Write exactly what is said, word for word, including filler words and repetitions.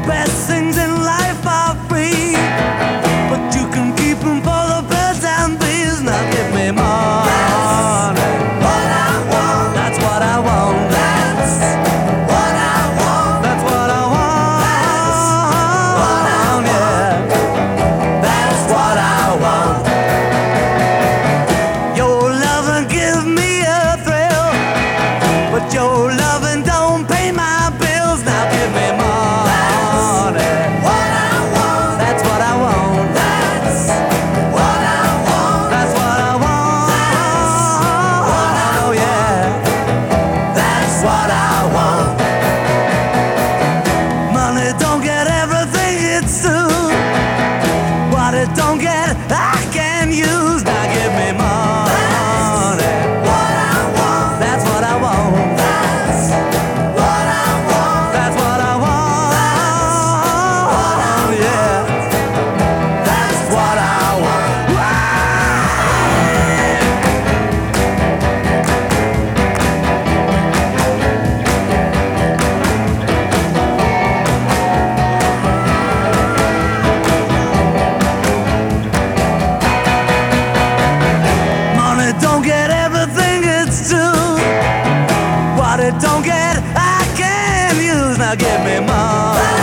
best things in life are free, but you can keep them for the birds and bees. Now give me more. What I want, That's what I want. that's what I want, That's what I want. what I Yeah. that's what I want. Your loving gives me a thrill, but your loving don't pay my bills. Now give me more. What I want, That's what I want. that's what I want, That's what I want. Oh yeah. that's what I want. Money don't get everything it's due. What it don't get, I can use. Now give me money. What I want, That's what I want. that's what I want, That's what I want. Yeah. that's what I want. Money don't get everything it's due. What it don't get, I can use. Now give me money.